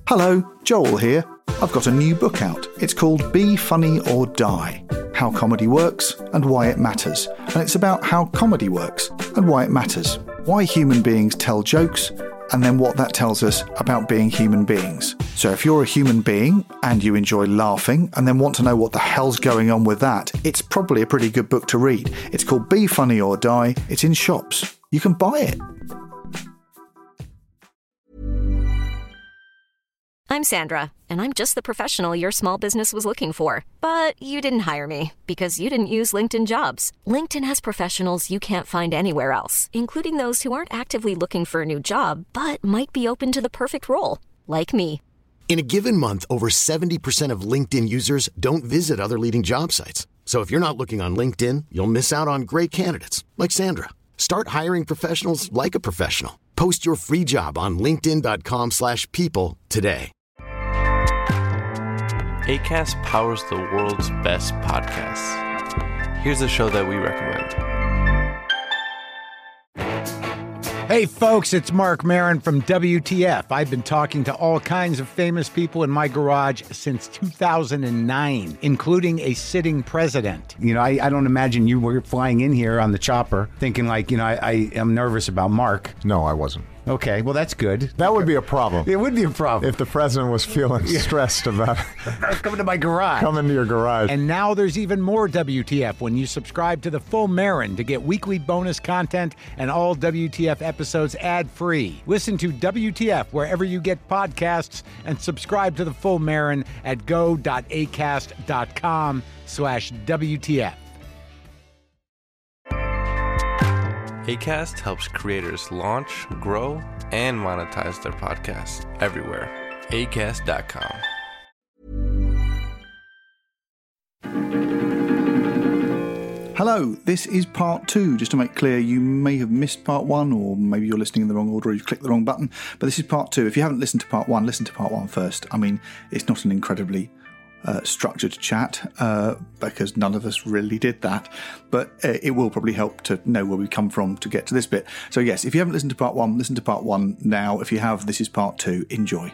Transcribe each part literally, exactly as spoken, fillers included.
Hello, Joel here. I've got a new book out. It's called Be Funny or Die: How Comedy Works and Why It Matters. And it's about how comedy works and why it matters. Why human beings tell jokes, and then what that tells us about being human beings. So if you're a human being and you enjoy laughing and then want to know what the hell's going on with that, it's probably a pretty good book to read. It's called Be Funny or Die. It's in shops. You can buy it. I'm Sandra, and I'm just the professional your small business was looking for. But you didn't hire me because you didn't use LinkedIn Jobs. LinkedIn has professionals you can't find anywhere else, including those who aren't actively looking for a new job, but might be open to the perfect role, like me. In a given month, over seventy percent of LinkedIn users don't visit other leading job sites. So if you're not looking on LinkedIn, you'll miss out on great candidates like Sandra. Start hiring professionals like a professional. Post your free job on linkedin.com slash people today. Acast powers the world's best podcasts. Here's a show that we recommend. Hey folks, it's Mark Maron from W T F. I've been talking to all kinds of famous people in my garage since two thousand nine, including a sitting president. You know, I, I don't imagine you were flying in here on the chopper thinking like, you know, I, I am nervous about Mark. No, I wasn't. Okay, well, that's good. That would be a problem. It would be a problem. If the president was feeling stressed about coming to my garage. Coming to your garage. And now there's even more W T F when you subscribe to the full Maron to get weekly bonus content and all W T F episodes ad-free. Listen to W T F wherever you get podcasts and subscribe to the full Maron at go.acast.com slash WTF. Acast helps creators launch, grow, and monetize their podcasts everywhere. acast dot com. Hello, this is part two. Just to make clear, you may have missed part one, or maybe you're listening in the wrong order or you've clicked the wrong button, but this is part two. If you haven't listened to part one, listen to part one first. I mean, it's not an incredibly Uh, structured chat, uh, because none of us really did that, but uh, it will probably help to know where we come from to get to this bit. So yes, if you haven't listened to part one, listen to part one now. If you have, this is part two. Enjoy.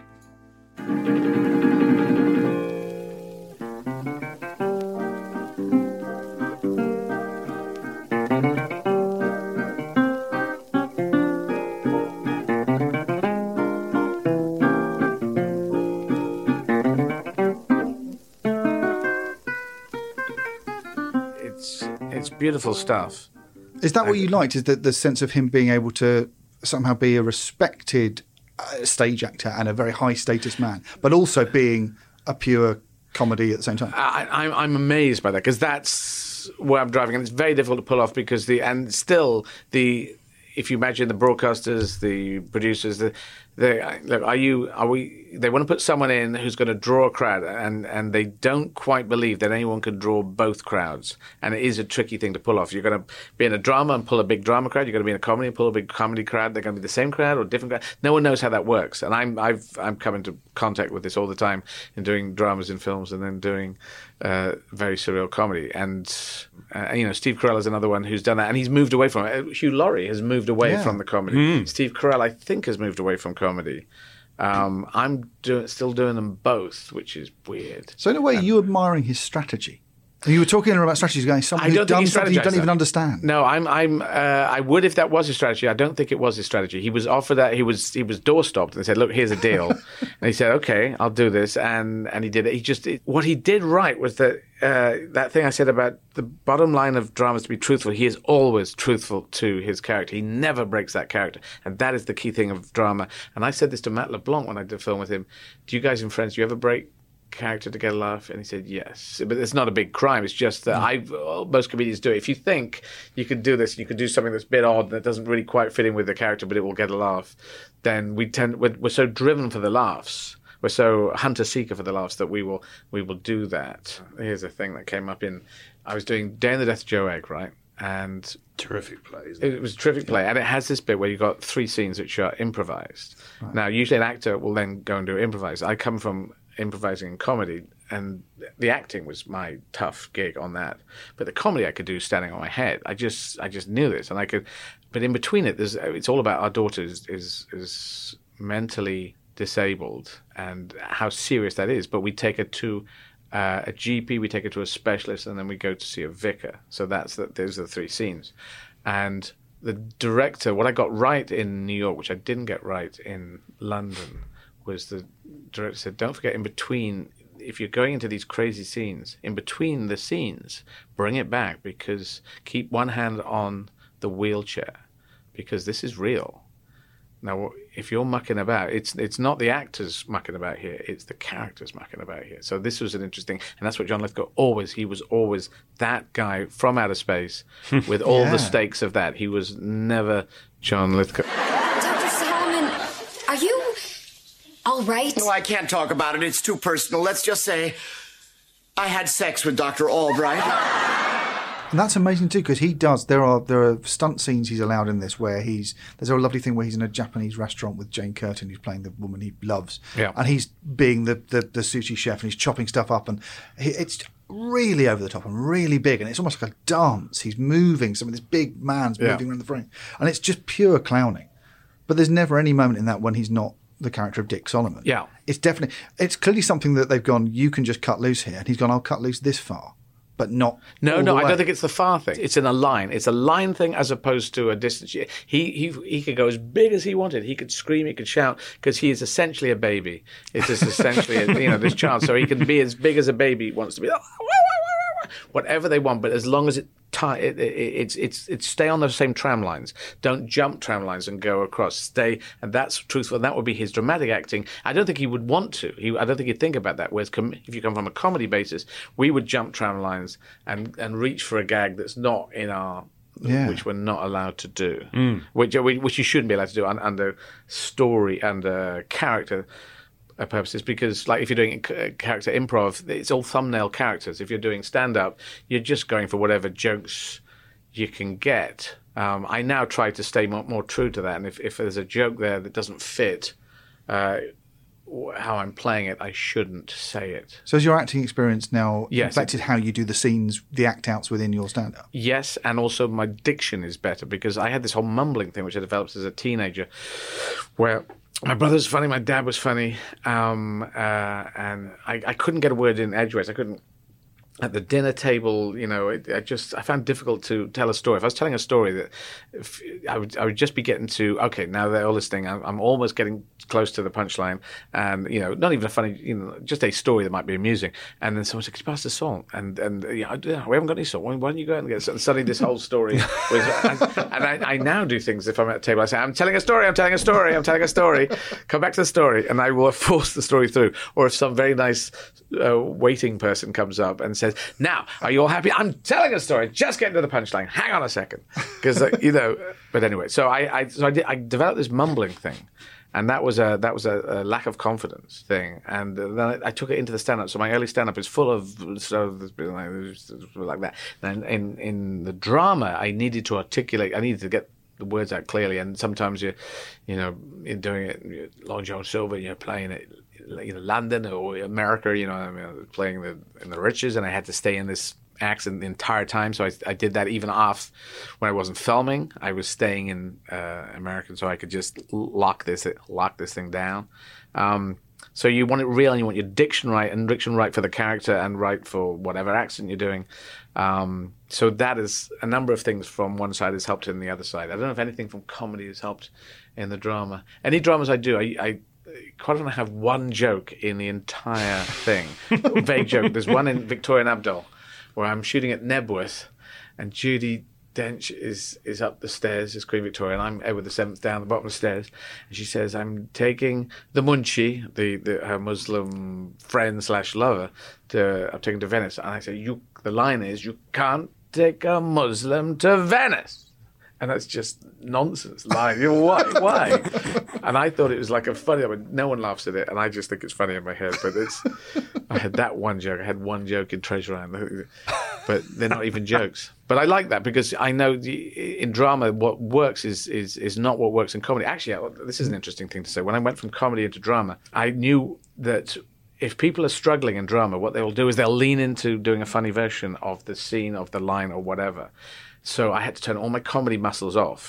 Beautiful stuff. Is that what you liked? Is that the sense of him being able to somehow be a respected uh, stage actor and a very high status man, but also being a pure comedy at the same time? I, I'm, I'm amazed by that, because that's where I'm driving, and it's very difficult to pull off because the and still the if you imagine the broadcasters, the producers, the they look, are you are we? They want to put someone in who's going to draw a crowd, and, and they don't quite believe that anyone can draw both crowds. And it is a tricky thing to pull off. You're going to be in a drama and pull a big drama crowd. You're going to be in a comedy and pull a big comedy crowd. They're going to be the same crowd or different crowd. No one knows how that works. And I'm I've I'm come into contact with this all the time in doing dramas in films and then doing uh, very surreal comedy. And uh, you know, Steve Carell is another one who's done that, and he's moved away from it. Hugh Laurie has moved away yeah. from the comedy. Mm. Steve Carell, I think, has moved away from comedy. Um, I'm do- still doing them both, which is weird. So in a way, and, you admiring his strategy. You were talking about strategies, going something who's done something you don't even understand. No, I'm. I'm. Uh, I would if that was his strategy. I don't think it was his strategy. He was offered that. He was. He was door stopped, and they said, "Look, here's a deal." And he said, "Okay, I'll do this," and and he did it. He just it, what he did right was that uh, that thing I said about the bottom line of drama is to be truthful. He is always truthful to his character. He never breaks that character, and that is the key thing of drama. And I said this to Matt LeBlanc when I did a film with him. Do you guys in Friends? Do you ever break character to get a laugh? And he said yes, but it's not a big crime. It's just that I well, most comedians do it. If you think you could do this, you could do something that's a bit odd that doesn't really quite fit in with the character, but it will get a laugh, then we tend we're, we're so driven for the laughs, we're so hunter seeker for the laughs that we will we will do that. Here's a thing that came up in I was doing Day and the Death of Joe Egg, right? And terrific play. Isn't it? it? It was a terrific play, and it has this bit where you've got three scenes which are improvised. Right. Now, usually an actor will then go and do improvise. I come from improvising in comedy, and the acting was my tough gig on that. But the comedy I could do standing on my head. I just, I just knew this, and I could. But in between it, there's. It's all about our daughter is is, is mentally disabled and how serious that is. But we take her to uh, a G P, we take her to a specialist, and then we go to see a vicar. So that's the, those are the three scenes. And the director, what I got right in New York, which I didn't get right in London, was the director said, don't forget, in between, if you're going into these crazy scenes, in between the scenes, bring it back, because keep one hand on the wheelchair, because this is real. Now, if you're mucking about, it's it's not the actors mucking about here, it's the characters mucking about here. So this was an interesting, and that's what John Lithgow always, he was always that guy from outer space with all Yeah. the stakes of that. He was never John Lithgow. Doctor Solomon, are you all right? No, I can't talk about it. It's too personal. Let's just say I had sex with Doctor Albright. And that's amazing too, because he does. There are there are stunt scenes he's allowed in this where he's. There's a lovely thing where he's in a Japanese restaurant with Jane Curtin, who's playing the woman he loves, Yeah. and he's being the, the the sushi chef, and he's chopping stuff up, and he, it's really over the top and really big, and it's almost like a dance. He's moving. Some of this big man's Yeah. moving around the frame, and it's just pure clowning. But there's never any moment in that when he's not the character of Dick Solomon. Yeah. It's definitely. It's clearly something that they've gone. You can just cut loose here, and he's gone. I'll cut loose this far. But not No, all no, the I way. don't think it's the far thing. It's in a line. It's a line thing as opposed to a distance. He he he could go as big as he wanted. He could scream, he could shout, because he is essentially a baby. It's just essentially, a, you know, this child. So he can be as big as a baby wants to be. Whatever they want, but as long as it, tie, it, it it's it's it's stay on those same tram lines. Don't jump tram lines and go across. Stay, and that's truthful. And that would be his dramatic acting. I don't think he would want to. He, I don't think he'd think about that. Whereas com- if you come from a comedy basis, we would jump tram lines and and reach for a gag that's not in our. Yeah. Which we're not allowed to do, which which you shouldn't be allowed to do un- under story and uh, character purposes, because like if you're doing c- character improv, it's all thumbnail characters. If you're doing stand-up, you're just going for whatever jokes you can get. Um, I now try to stay more, more true to that, and if, if there's a joke there that doesn't fit uh, how I'm playing it, I shouldn't say it. So has your acting experience now Yes. affected how you do the scenes, the act-outs within your stand-up? Yes, and also my diction is better, because I had this whole mumbling thing which I developed as a teenager, where my brother was funny, my dad was funny, um, uh, and I, I couldn't get a word in edgeways. I couldn't. At the dinner table, you know, it, I just I found it difficult to tell a story. If I was telling a story, that if, I would I would just be getting to okay, now they're all listening. I'm, I'm almost getting close to the punchline, and you know, not even a funny, you know, just a story that might be amusing. And then someone said, "Could you pass the salt?" And and you know, yeah, we haven't got any salt. Why, why don't you go out and get it? And suddenly this whole story was. And, and I, I now do things if I'm at a table. I say, "I'm telling a story. I'm telling a story. I'm telling a story." Come back to the story, and I will force the story through. Or if some very nice uh, waiting person comes up and says, "Now, are you all happy? I'm telling a story. Just getting to the punchline. Hang on a second, because uh, you know." But anyway, so I, I so I, did, I developed this mumbling thing, and that was a that was a, a lack of confidence thing, and then I, I took it into the stand-up. So my early stand-up is full of so like that. And in in the drama, I needed to articulate. I needed to get the words out clearly, and sometimes you, you know, you're doing it. You're Long John Silver, you're playing it. You know, London or America, you know, I mean, I was playing the in the Riches, and I had to stay in this accent the entire time. So I, I did that even off when I wasn't filming. I was staying in uh, American, so I could just lock this lock this thing down. Um, so you want it real, and you want your diction right, and diction right for the character, and right for whatever accent you're doing. Um, so that is a number of things from one side has helped in the other side. I don't know if anything from comedy has helped in the drama. Any dramas I do, I. I quite often I have one joke in the entire thing. Vague joke. There's one in Victoria and Abdul where I'm shooting at Nebworth, and Judi Dench is is up the stairs as Queen Victoria, and I'm Edward the Seventh down the bottom of the stairs, and she says, "I'm taking the Munshi, the, the her Muslim friend slash lover, to I'm taking to Venice." And I say, "You." The line is, "You can't take a Muslim to Venice." And that's just nonsense line. You know, why? Why? And I thought it was like a funny. I mean, no one laughs at it, and I just think it's funny in my head. But it's. I had that one joke. I had one joke in Treasure Island, but they're not even jokes. But I like that because I know the, in drama what works is is is not what works in comedy. Actually, this is an interesting thing to say. When I went from comedy into drama, I knew that if people are struggling in drama, what they'll do is they'll lean into doing a funny version of the scene, of the line, or whatever. So I had to turn all my comedy muscles off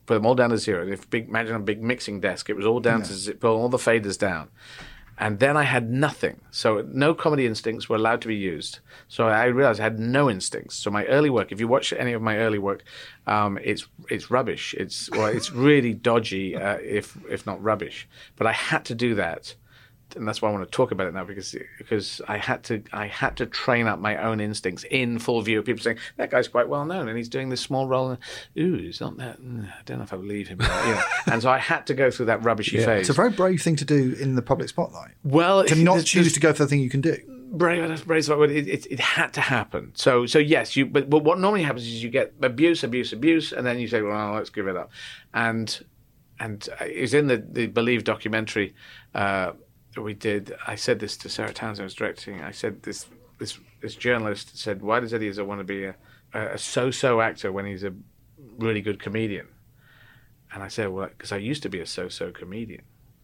put them all down to zero. If big, imagine a big mixing desk, it was all down yeah. to zero, pull all the faders down. And then I had nothing. So no comedy instincts were allowed to be used. So I realized I had no instincts. So my early work, if you watch any of my early work, um, it's it's rubbish. It's well, it's really dodgy, uh, if if not rubbish. But I had to do that. And that's why I want to talk about it now, because because I had to I had to train up my own instincts in full view of people saying that guy's quite well known and he's doing this small role. And, ooh, he's not that. I don't know if I believe him. You know. And so I had to go through that rubbishy yeah. phase. It's a very brave thing to do in the public spotlight. Well, to not choose to go for the thing you can do. Brave, brave, it, it, it had to happen. So so yes, you. But, but what normally happens is you get abuse, abuse, abuse, and then you say, well, let's give it up. And and it was in the the Believe documentary. Uh, We did. I said this to Sarah Townsend, I was directing. I said this. This this journalist said, "Why does Eddie Izzard want to be a, a so-so actor when he's a really good comedian?" And I said, "Well, because I used to be a so-so comedian."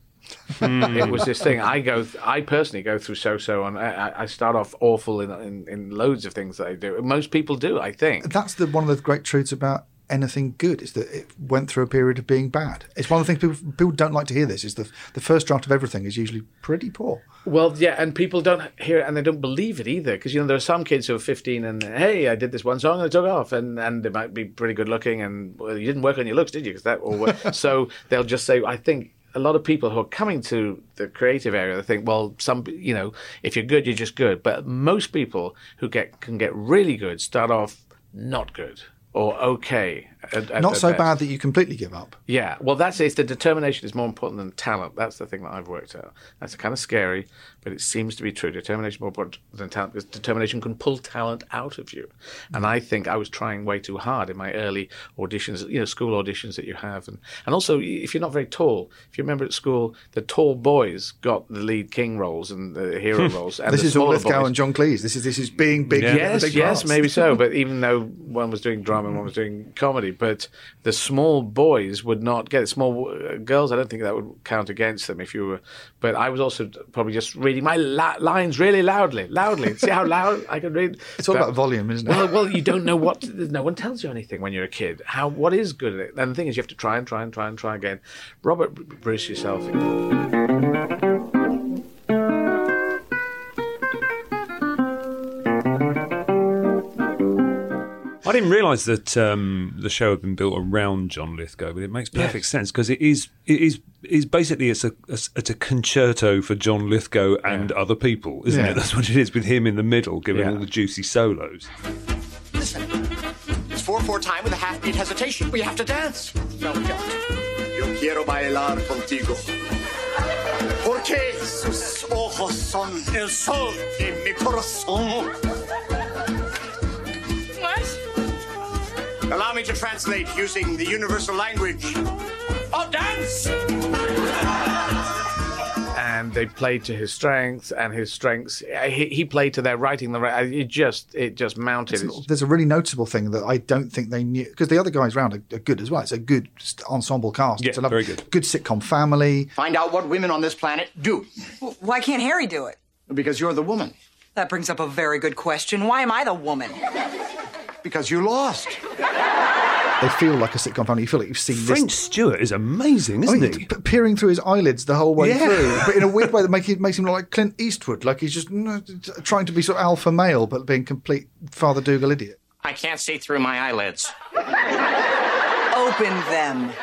Mm. It was this thing. I go. I personally go through so-so, and I, I start off awful in, in in loads of things that I do. Most people do, I think. That's the one of the great truths about anything good, is that it went through a period of being bad. It's one of the things people people don't like to hear. This is the the first draft of everything is usually pretty poor. Well, yeah, and people don't hear it and they don't believe it either, because you know there are some kids who are fifteen and hey, I did this one song and it took off, and and they might be pretty good looking, and well, you didn't work on your looks, did you? Because that or so they'll just say, I think. A lot of people who are coming to the creative area, they think, well, some, you know, if you're good, you're just good. But most people who get can get really good start off not good or okay. At, at not so best. bad that you completely give up. Yeah, well, that's it. The determination is more important than talent. That's the thing that I've worked out. That's kind of scary, but it seems to be true. Determination is more important than talent, because determination can pull talent out of you. And I think I was trying way too hard in my early auditions, you know, school auditions that you have. And, and also, if you're not very tall, if you remember at school, the tall boys got the lead king roles and the hero roles. And this the is all Lithgow boys, and John Cleese. This is this is being big. Yeah. Yes, big yes, parts. maybe so. But even though one was doing drama and one was doing comedy, but the small boys would not get it. Small uh, girls, I don't think that would count against them if you were. But I was also probably just reading my la- lines really loudly, loudly. See how loud I can read? It's all but, about volume, isn't it? Well, well, you don't know what. No one tells you anything when you're a kid. How what is good at it? And the thing is, you have to try and try and try and try again. Robert Bruce yourself. I didn't realise that um, the show had been built around John Lithgow, but it makes perfect yes. sense, because it is it is is basically it's a, a it's a concerto for John Lithgow and yeah. other people, isn't yeah. it? That's what it is, with him in the middle, giving yeah. all the juicy solos. Listen, it's four four time with a half beat hesitation. We have to dance. No, we don't. Yo quiero bailar contigo. Porque sus ojos son el sol de mi corazón. Allow me to translate using the universal language of dance. And they played to his strengths, and his strengths. He, he played to their writing. The it just it just mounted. It's, there's a really noticeable thing that I don't think they knew, because the other guys around are, are good as well. It's a good ensemble cast. Yeah, it's a very good. Good sitcom family. Find out what women on this planet do. Well, why can't Harry do it? Because you're the woman. That brings up a very good question. Why am I the woman? Because you lost. They feel like a sitcom family. You feel like you've seen French this. Stewart is amazing, isn't I mean, he? P- peering through his eyelids the whole way yeah. through, but in a weird way that make, makes him look like Clint Eastwood. Like he's just you know, trying to be sort of alpha male, but being complete Father Dougal idiot. I can't see through my eyelids. Open them.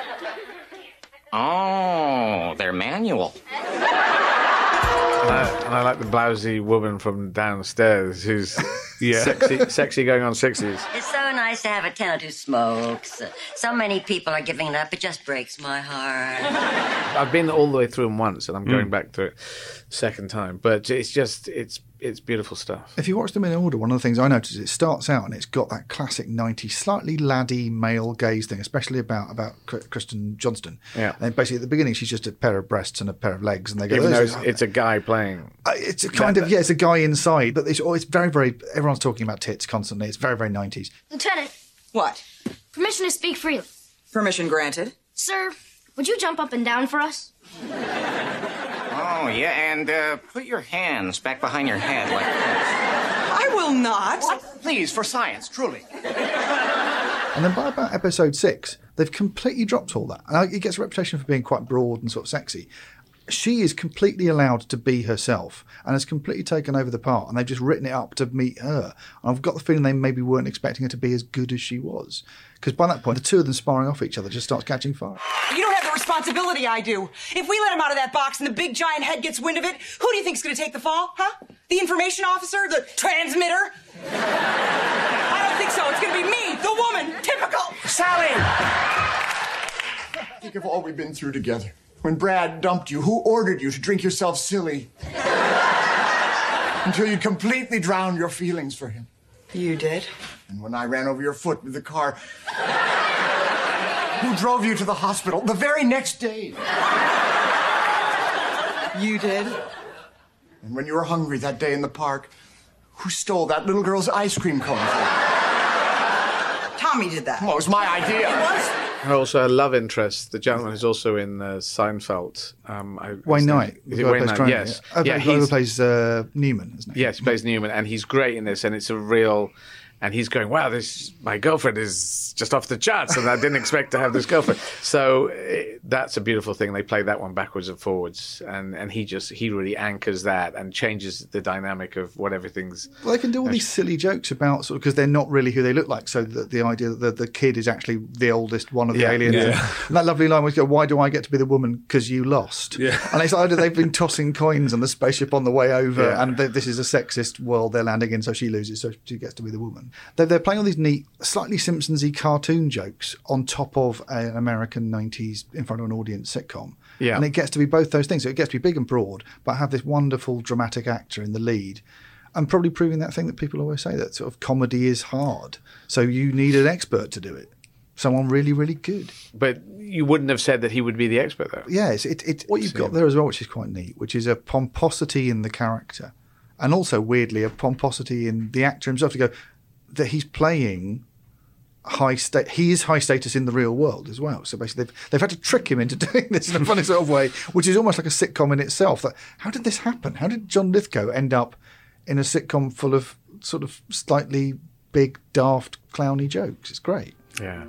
Oh, they're manual. And I, and I like the blousy woman from downstairs who's yeah. sexy, sexy going on sixties. It's so nice to have a tenant who smokes. So many people are giving it up. It just breaks my heart. I've been all the way through them once, and I'm going mm. back to it second time. But it's just, it's it's beautiful stuff. If you watch them in order, one of the things I noticed is it starts out and it's got that classic nineties, slightly laddie male gaze thing, especially about about Kristen Johnston. Yeah. And basically at the beginning she's just a pair of breasts and a pair of legs, and they go. Even though oh, it's, it's a guy playing. Uh, it's a kind that, of yeah, it's a guy inside, but it's, oh, it's very very. Everyone's talking about tits constantly. It's very very nineties. Lieutenant. What? Permission to speak freely. Permission granted. Sir, would you jump up and down for us? Oh, yeah, and uh, put your hands back behind your head like this. I will not. What? Please, for science, truly. And then by about episode six, They've completely dropped all that. And it gets a reputation for being quite broad and sort of sexy. She is completely allowed to be herself and has completely taken over the part, and they've just written it up to meet her. And I've got the feeling they maybe weren't expecting her to be as good as she was. Because by that point, the two of them sparring off each other just starts catching fire. You don't have the responsibility I do. If we let him out of that box and the big giant head gets wind of it, who do you think's going to take the fall, huh? The information officer? The transmitter? I don't think so. It's going to be me, the woman. Typical. Sally! Think of all we've been through together. When Brad dumped you, who ordered you to drink yourself silly? Until you completely drowned your feelings for him. You did? And when I ran over your foot with the car, who drove you to the hospital the very next day? You did? And when you were hungry that day in the park, who stole that little girl's ice cream cone for you? Tommy did that. Well, it was my idea. It was? And also a love interest, the gentleman who's also in uh, Seinfeld. Um, I, Wayne Knight. Is it Wayne Knight? Yes. Yeah, yeah, he he's, plays uh, Newman, isn't he? Yes, he plays Newman, and he's great in this, and it's a real... And he's going, wow, this my girlfriend is just off the charts, and I didn't expect to have this girlfriend. So it, that's a beautiful thing. They play that one backwards and forwards, and, and he just he really anchors that and changes the dynamic of what everything's. Well, they can do all these silly jokes about sort of because they're not really who they look like. So the, the idea that the, the kid is actually the oldest one of the Yeah, aliens. yeah. And that lovely line was, "Go, why do I get to be the woman? Because you lost." Yeah. And it's either they've been tossing coins on the spaceship on the way over, Yeah. and they, this is a sexist world they're landing in, so she loses, so she gets to be the woman. They're, they're playing all these neat, slightly Simpsons-y cartoon jokes on top of an American nineties in front of an audience sitcom. Yeah. And it gets to be both those things. So it gets to be big and broad, but have this wonderful dramatic actor in the lead. And probably proving that thing that people always say, that sort of comedy is hard. So you need an expert to do it. Someone really, really good. But you wouldn't have said that he would be the expert, though. Yes, it, it, what you've got there as well, which is quite neat, which is a pomposity in the character. And also, weirdly, a pomposity in the actor himself to go, that he's playing high state. He is high status in the real world as well. So basically, they've, they've had to trick him into doing this in a funny sort of way, which is almost like a sitcom in itself. That how did this happen? How did John Lithgow end up in a sitcom full of sort of slightly big, daft, clowny jokes? It's great. Yeah.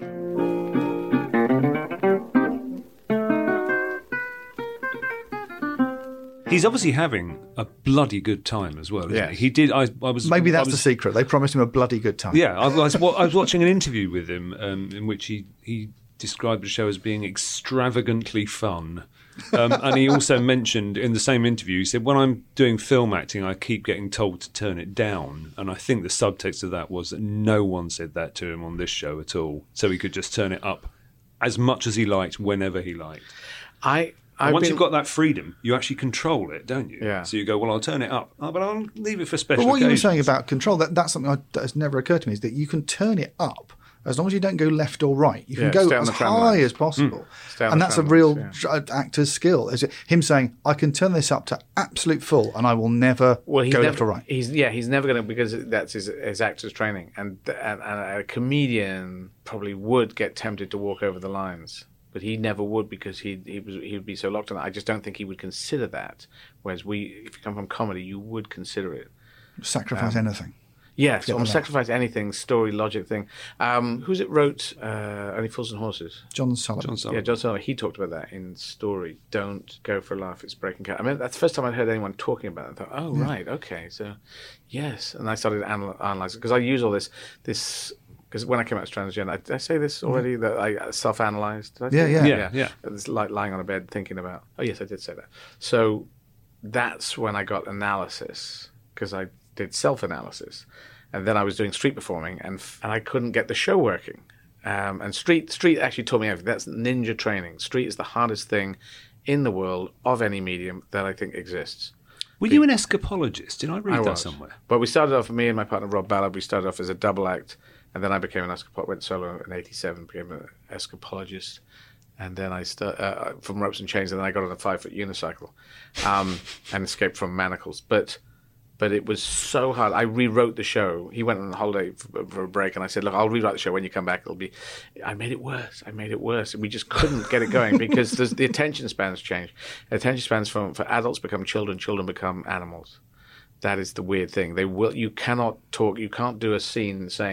He's obviously having a bloody good time as well, isn't Yeah. he? He did. I, I was Maybe that's I was, the secret. They promised him a bloody good time. Yeah, I was. I was watching an interview with him um, in which he he described the show as being extravagantly fun. Um, and he also mentioned in the same interview, he said, when I'm doing film acting, I keep getting told to turn it down. And I think the subtext of that was that no one said that to him on this show at all. So he could just turn it up as much as he liked, whenever he liked. I... And once been... you've got that freedom, you actually control it, don't you? Yeah. So you go, well, I'll turn it up, oh, but I'll leave it for special But what occasions. you were saying about control, that, that's something I, that has never occurred to me, is that you can turn it up as long as you don't go left or right. You can Yeah, go stay on as the tram high lines. as possible. Stay on And the that's a tram real lines, dr- actor's skill. Is it him saying, I can turn this up to absolute full and I will never Well, he's go never, left or right. He's yeah, he's never going to, because that's his, his actor's training, and, and and a comedian probably would get tempted to walk over the lines, but he never would, because he he was he would be so locked on that. I just don't think he would consider that. Whereas we, if you come from comedy, you would consider it. Sacrifice Um, anything. Yes, Get almost that. sacrifice anything, story, logic thing. Um, who's it wrote uh, Only Fools and Horses? John Sullivan. John Sullivan. Yeah, John Sullivan. He talked about that in Story. Don't go for a laugh, it's breaking character. I mean, that's the first time I'd heard anyone talking about it. I thought, oh, Yeah. right, okay, so, yes. And I started anal- analysing, because I use all this, this because when I came out as transgender, did I say this already, that I self-analysed? Did I say Yeah, that? yeah. Yeah, yeah. It's like lying on a bed thinking about, oh, yes, I did say that. So that's when I got analysis, because I did self-analysis. And then I was doing street performing, and f- and I couldn't get the show working. Um, and street street actually taught me everything. That's ninja training. Street is the hardest thing in the world of any medium that I think exists. Were you an escapologist? Did I read I that was. somewhere? But we started off, me and my partner Rob Ballard, we started off as a double act, and then I became an escapologist, went solo in eighty-seven, became an escapologist. And then I st- uh, from ropes and chains, and then I got on a five-foot unicycle um, and escaped from manacles. But but it was so hard. I rewrote the show. He went on holiday for, for a break, and I said, look, I'll rewrite the show when you come back. It'll be. I made it worse. I made it worse. And we just couldn't get it going because there's, the attention spans change. Attention spans from for adults become children, children become animals. That is the weird thing. They will. You cannot talk. You can't do a scene saying,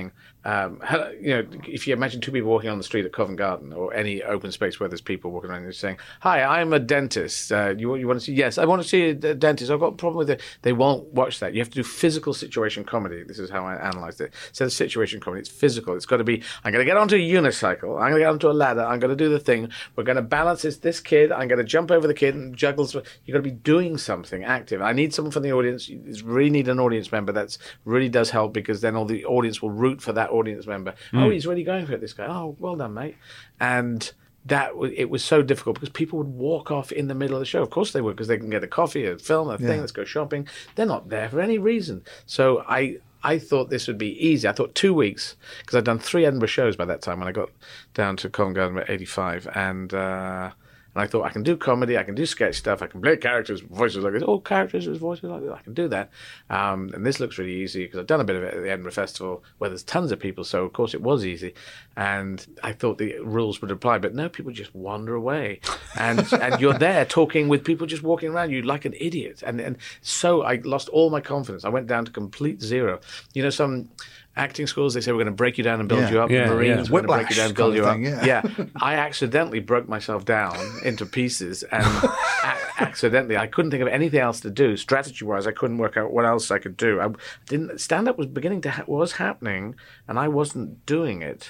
Um, you know, if you imagine two people walking on the street at Covent Garden or any open space where there's people walking around and saying, "Hi, I'm a dentist. Uh, you you want to see?" "Yes, I want to see a dentist. I've got a problem with it." They won't watch that. You have to do physical situation comedy. This is how I analysed it. Instead of situation comedy, it's physical. It's got to be, I'm going to get onto a unicycle. I'm going to get onto a ladder. I'm going to do the thing. We're going to balance this, this kid. I'm going to jump over the kid and juggle. You've got to be doing something active. I need someone from the audience. You really need an audience member. That really does help, because then all the audience will root for that audience member. Mm. "Oh, he's really going for it, this guy. Oh, well done, mate." And that it was so difficult because people would walk off in the middle of the show. Of course they would, because they can get a coffee, a film, a Yeah. thing, let's go shopping. They're not there for any reason. So I I thought this would be easy. I thought two weeks, because I'd done three Edinburgh shows by that time when I got down to Covent Garden at eighty-five. And uh, and I thought, I can do comedy, I can do sketch stuff, I can play characters, voices like this. Oh, characters with voices like this, I can do that. Um, and this looks really easy, because I've done a bit of it at the Edinburgh Festival, where there's tons of people, so of course it was easy. And I thought the rules would apply, but no, people just wander away. And and you're there talking with people just walking around you like an idiot. And, and so I lost all my confidence. I went down to complete zero. You know, some acting schools, they say, we're going to break you down and build Yeah. you up. Yeah, Marines, yeah. we're going to break Whiplash you down and build kind you of up. thing, yeah. yeah. I accidentally broke myself down into pieces, and a- accidentally, I couldn't think of anything else to do. Strategy-wise, I couldn't work out what else I could do. I didn't. Stand-up was beginning to ha- was happening, and I wasn't doing it.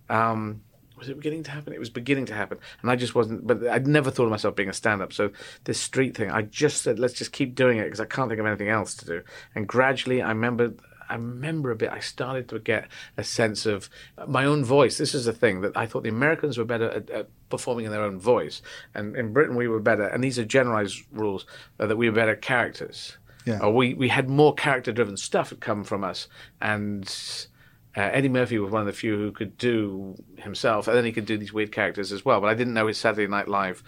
Um, was it beginning to happen? It was beginning to happen, and I just wasn't. But I'd never thought of myself being a stand-up. So this street thing, I just said, let's just keep doing it, because I can't think of anything else to do. And gradually, I remember. I remember a bit, I started to get a sense of my own voice. This is the thing, that I thought the Americans were better at, at performing in their own voice. And in Britain, we were better, and these are generalized rules, uh, that we were better characters. Yeah. Or we, we had more character-driven stuff had come from us. And uh, Eddie Murphy was one of the few who could do himself, and then he could do these weird characters as well. But I didn't know his Saturday Night Live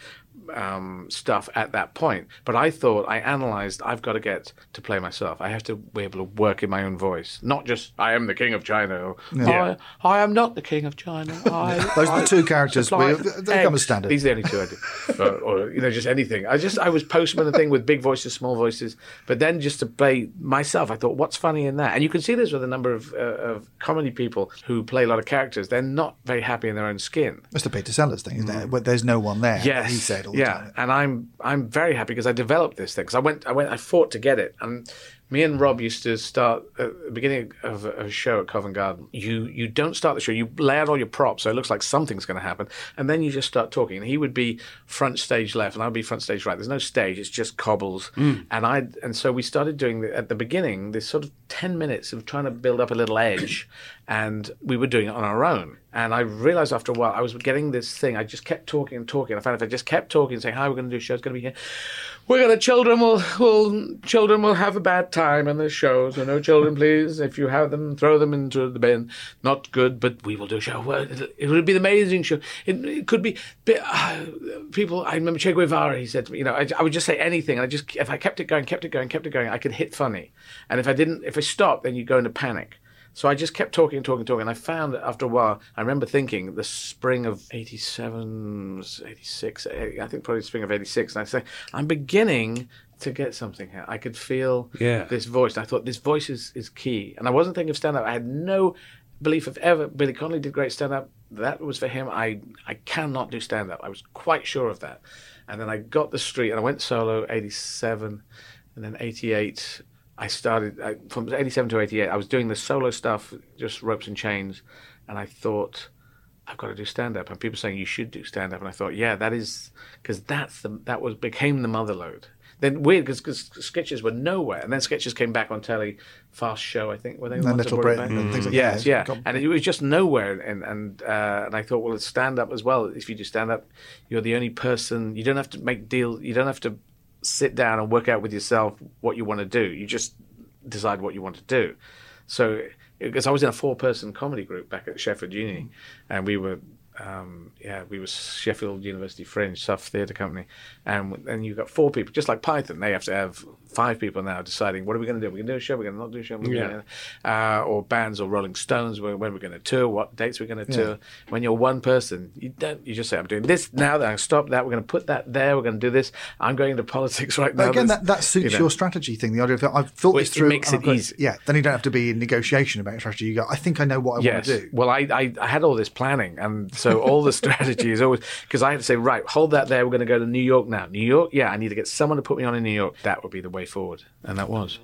um, stuff at that point. But I thought, I analysed, I've got to get to play myself. I have to be able to work in my own voice. Not just, I am the king of China, or Yeah. I, I am not the king of China. I, Those are I the two characters. supply We, they come as eggs. standard. These are the only two I do. or, or, you know, just anything. I just, I was Postman and thing with big voices, small voices. But then just to play myself, I thought, what's funny in that? And you can see this with a number of, uh, of comedy people who play a lot of characters. They're not very happy in their own skin. Mister Peter Sellers thing, isn't it? Where there's no one there. Yes, He said all the yeah, time. and I'm I'm very happy because I developed this thing. Because I went, I went, I fought to get it, and me and Rob used to start at the beginning of a, of a show at Covent Garden. You you don't start the show. You lay out all your props, so it looks like something's going to happen, and then you just start talking. And he would be front stage left, and I'd be front stage right. There's no stage; it's just cobbles. Mm. And I and so we started doing the, at the beginning this sort of ten minutes of trying to build up a little edge, and we were doing it on our own. And I realized after a while I was getting this thing. I just kept talking and talking. I found if I just kept talking, saying, "Hi, we're going to do a show. It's going to be here. We're going to children will will children will have a bad time in the show. So no children, please. If you have them, throw them into the bin. Not good, but we will do a show. Well, it, it would be an amazing show. It, it could be but, uh, people. I remember Che Guevara. He said to me, you know, I, I would just say anything. And I just if I kept it going, kept it going, kept it going, I could hit funny. And if I didn't, if I stopped, then you go into panic. So I just kept talking and talking and talking. And I found that after a while, I remember thinking the spring of eighty-seven, eighty-six, I think probably the spring of eighty-six. And I say, I'm beginning to get something here. I could feel Yeah. this voice. And I thought, this voice is, is key. And I wasn't thinking of stand-up. I had no belief of ever. Billy Connolly did great stand-up. That was for him. I, I cannot do stand-up. I was quite sure of that. And then I got the street and I went solo, eighty-seven, and then eighty-eight. I started, I, from eighty-seven to eighty-eight, I was doing the solo stuff, just ropes and chains, and I thought, I've got to do stand-up. And people saying, you should do stand-up. And I thought, yeah, that is, because that's the, that was, became the motherlode. Then weird, because sketches were nowhere. And then sketches came back on telly, Fast Show, I think, were they? And the ones that Little brought it Britain back? and things like yes, that. yeah. Got- And it was just nowhere. And and uh, and I thought, well, it's stand-up as well. If you do stand-up, you're the only person, you don't have to make deals, you don't have to sit down and work out with yourself what you want to do. You just decide what you want to do. So, because I was in a four-person comedy group back at Sheffield Uni, and we were, um, yeah, we were Sheffield University Fringe, Suff Theatre Company, and and you got four people, just like Python. They have to have five people now deciding what are we going to do? We're going to do a show. We're going to not do a show. We're Yeah. gonna, uh, or bands or Rolling Stones. When we're going to tour? What dates we're going to Yeah. tour? When you're one person, you don't. You just say, "I'm doing this now. Then I stop that. We're going to put that there. We're going to do this. I'm going into politics right now." But again, This- that, that suits you know. your strategy thing. The idea of I've thought Well, this it through. makes and it I've got- easy. Yeah, then you don't have to be in negotiation about strategy. You go, I think I know what I Yes. want to do. Well, I, I I had all this planning, and so all the strategy is always because I had to say, right, hold that there. We're going to go to New York now. New York, yeah. I need to get someone to put me on in New York. That would be the way forward, and that was.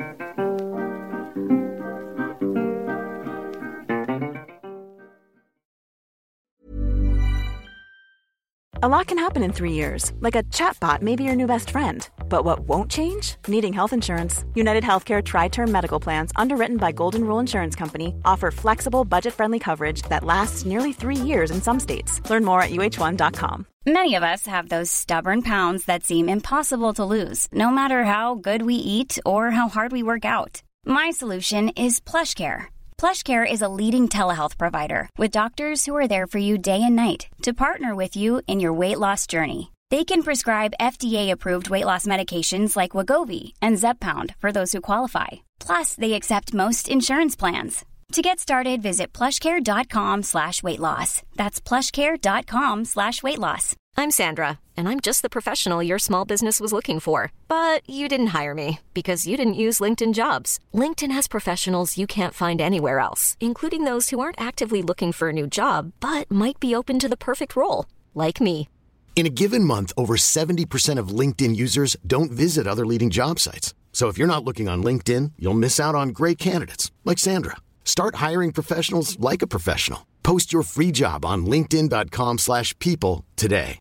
A lot can happen in three years, like a chatbot may be your new best friend. But what won't change? Needing health insurance. United Healthcare Tri-Term Medical Plans, underwritten by Golden Rule Insurance Company, offer flexible, budget-friendly coverage that lasts nearly three years in some states. Learn more at U H one dot com. Many of us have those stubborn pounds that seem impossible to lose, no matter how good we eat or how hard we work out. My solution is PlushCare. PlushCare is a leading telehealth provider with doctors who are there for you day and night to partner with you in your weight loss journey. They can prescribe F D A-approved weight loss medications like Wegovy and Zepbound for those who qualify. Plus, they accept most insurance plans. To get started, visit plushcare.com slash weight loss. That's plushcare.com slash weight loss. I'm Sandra, and I'm just the professional your small business was looking for. But you didn't hire me because you didn't use LinkedIn Jobs. LinkedIn has professionals you can't find anywhere else, including those who aren't actively looking for a new job, but might be open to the perfect role, like me. In a given month, over seventy percent of LinkedIn users don't visit other leading job sites. So if you're not looking on LinkedIn, you'll miss out on great candidates like Sandra. Start hiring professionals like a professional. Post your free job on linkedin.com slash people today.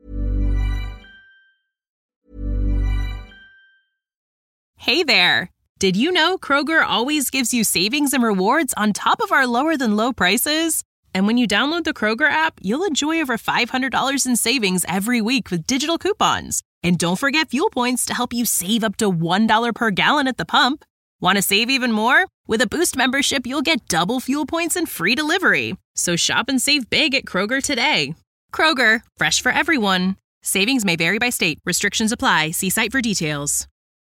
Hey there! Did you know Kroger always gives you savings and rewards on top of our lower than low prices? And when you download the Kroger app, you'll enjoy over five hundred dollars in savings every week with digital coupons. And don't forget fuel points to help you save up to one dollar per gallon at the pump. Want to save even more? With a Boost membership, you'll get double fuel points and free delivery. So shop and save big at Kroger today. Kroger, fresh for everyone. Savings may vary by state. Restrictions apply. See site for details.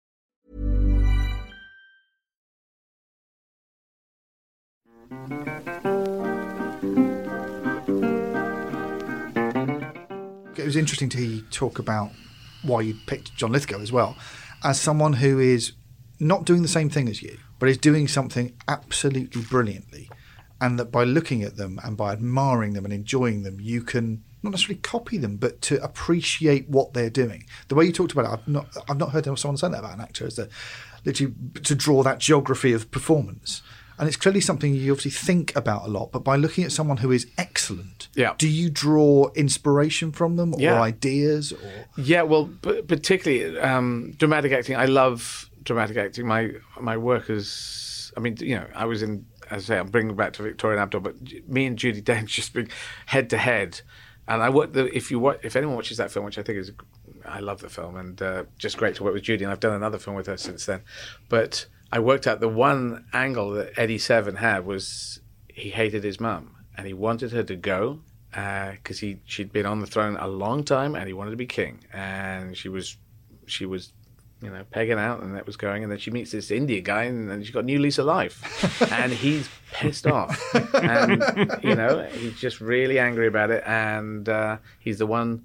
It was interesting to hear you talk about why you picked John Lithgow as well, as someone who is not doing the same thing as you, but is doing something absolutely brilliantly, and that by looking at them and by admiring them and enjoying them, you can not necessarily copy them, but to appreciate what they're doing. The way you talked about it, I've not, I've not heard someone say that about an actor, is that literally to draw that geography of performance. And it's clearly something you obviously think about a lot, but by looking at someone who is excellent, yeah. do you draw inspiration from them or Yeah. ideas? Or Yeah, well, p- particularly um, dramatic acting. I love dramatic acting. My my work is, I mean, you know, I was in, as I say, I'm bringing back to Victoria and Abdul, but me and Judi Dench just being head to head. And I work the, if you watch, if anyone watches that film, which I think is, I love the film, and uh, just great to work with Judi. And I've done another film with her since then, but I worked out the one angle that Eddie Seven had was he hated his mum and he wanted her to go because uh, he she'd been on the throne a long time and he wanted to be king, and she was she was you know pegging out and that was going, and then she meets this Indian guy and then she's got a new lease of life and he's pissed off and you know he's just really angry about it, and uh, he's the one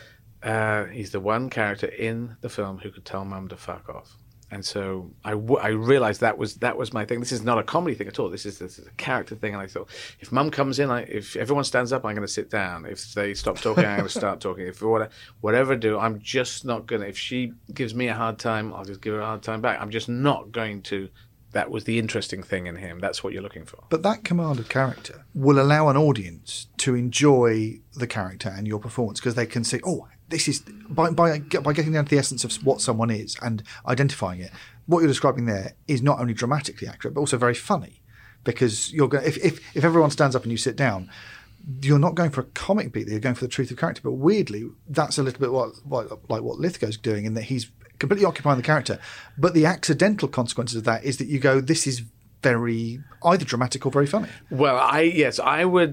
uh, he's the one character in the film who could tell mum to fuck off. And so I, w- I realized that was that was my thing. This is not a comedy thing at all. This is, this is a character thing. And I thought, if mum comes in, I, if everyone stands up, I'm going to sit down. If they stop talking, I'm going to start talking. If whatever, whatever I do, I'm just not going to. If she gives me a hard time, I'll just give her a hard time back. I'm just not going to. That was the interesting thing in him. That's what you're looking for. But that command of character will allow an audience to enjoy the character and your performance because they can see, oh, this is by by by getting down to the essence of what someone is and identifying it. What you're describing there is not only dramatically accurate, but also very funny, because you're going. If if if everyone stands up and you sit down, you're not going for a comic beat. You're going for the truth of character. But weirdly, that's a little bit what, what like what Lithgow's doing, in that he's completely occupying the character. But the accidental consequences of that is that you go, this is very either dramatic or very funny. Well, I yes, I would.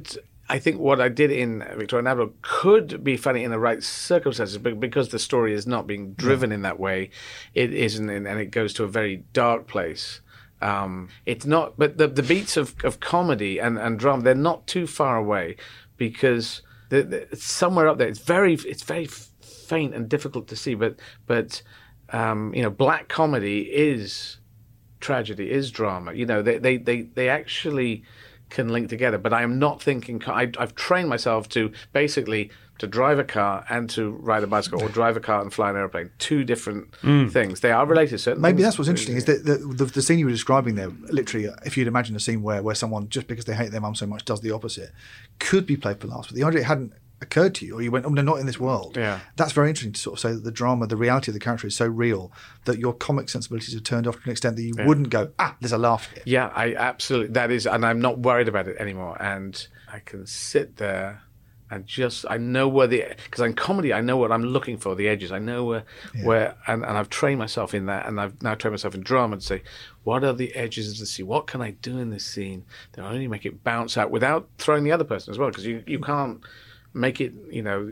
I think what I did in Victoria and Avenel could be funny in the right circumstances, but because the story is not being driven yeah. in that way, it isn't, and it goes to a very dark place. Um, it's not, but the, the beats of, of comedy and, and drama, they're not too far away, because the, the, it's somewhere up there. It's very, it's very faint and difficult to see, but but um, you know, black comedy is tragedy, is drama. You know, they they they, they actually can link together, but I am not thinking. I, I've trained myself to basically to drive a car and to ride a bicycle, or drive a car and fly an airplane. Two different mm. things. They are related. Certain Maybe things. That's what's interesting is that the, the, the scene you were describing there. Literally, if you'd imagine a scene where where someone just because they hate their mum so much does the opposite, could be played for laughs. But the idea it hadn't occurred to you, or you went, oh no, not in this world. Yeah, that's very interesting to sort of say that the drama, the reality of the character is so real that your comic sensibilities are turned off to an extent that you yeah. wouldn't go, ah, there's a laugh here. Yeah, I absolutely that is, and I'm not worried about it anymore. And I can sit there and just I know where the because in comedy I know what I'm looking for, the edges. I know where yeah. where and, and I've trained myself in that, and I've now trained myself in drama to say, what are the edges of the scene? What can I do in this scene that will only make it bounce out without throwing the other person as well? Because you you can't make it, you know,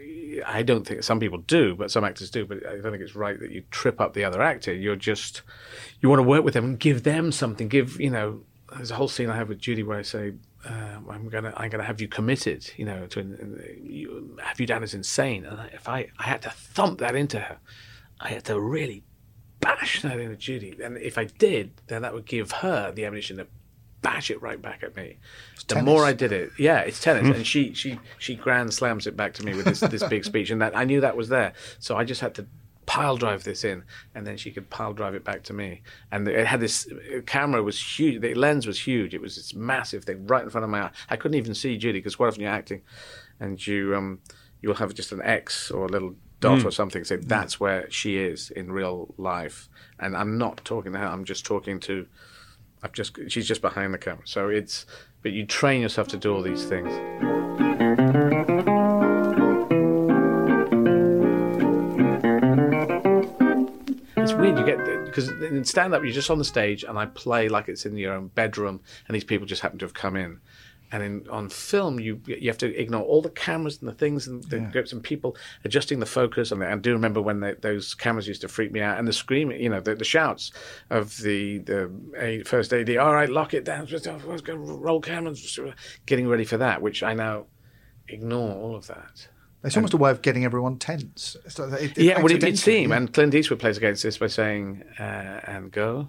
I don't think some people do, but some actors do, but I don't think it's right that you trip up the other actor. You're just, you want to work with them and give them something. Give, you know, there's a whole scene I have with Judy where I say, uh, I'm going to I'm gonna have you committed, you know, to you, have you down as insane. And if I, I had to thump that into her, I had to really bash that into Judy. And if I did, then that would give her the ammunition to bash it right back at me. It's the tennis. more I did it, yeah, it's tennis, mm. and she she she grand slams it back to me with this this big speech, and that I knew that was there, so I just had to pile drive this in, and then she could pile drive it back to me. And it had this uh, camera was huge, the lens was huge. It was this massive thing right in front of my eye. I couldn't even see Judy because quite often you're acting, and you um you'll have just an X or a little dot mm. or something. So that's where she is in real life, and I'm not talking to her. I'm just talking to. I've just she's just behind the camera, so it's. But you train yourself to do all these things. It's weird. You get because in stand-up you're just on the stage, and I play like it's in your own bedroom, and these people just happen to have come in. And in, on film, you you have to ignore all the cameras and the things and the yeah. grips and people adjusting the focus. And I do remember when they, those cameras used to freak me out, and the screaming, you know, the, the shouts of the the first A D. All right, lock it down. Let's go roll cameras. Getting ready for that, which I now ignore all of that. It's almost and, a way of getting everyone tense. So it, it yeah, well, it did seem. Yeah. And Clint Eastwood plays against this by saying, uh, "And go,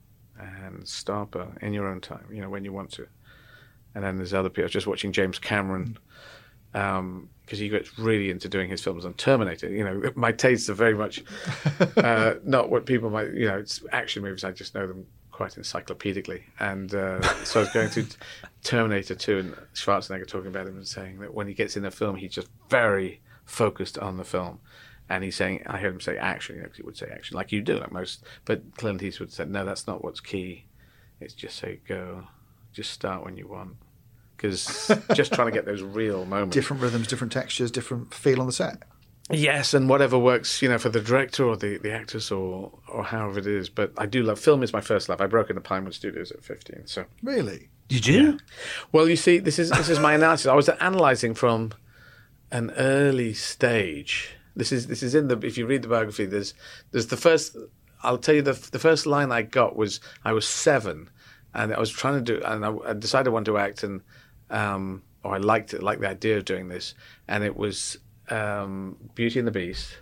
and stop uh, in your own time. You know, when you want to." And then there's other people. I was just watching James Cameron because um, he gets really into doing his films on Terminator. You know, my tastes are very much uh, not what people might. You know, it's action movies. I just know them quite encyclopedically. And uh, so I was going through Terminator two, and Schwarzenegger talking about him and saying that when he gets in a film, he's just very focused on the film. And he's saying, I heard him say action. You know, because he would say action like you do, like most. But Clint Eastwood said, no, that's not what's key. It's just say go. Just start when you want, because just trying to get those real moments. Different rhythms, different textures, different feel on the set. Yes, and whatever works, you know, for the director or the, the actors or or however it is. But I do love film. Is my first love. I broke into Pinewood Studios at fifteen. So really, did you? Yeah. Well, you see, this is this is my analysis. I was analysing from an early stage. This is this is in the. If you read the biography, there's there's the first. I'll tell you the the first line I got was I was seven. And I was trying to do, and I, I decided I wanted to act, and um, or I liked it, liked the idea of doing this, and it was um, Beauty and the Beast,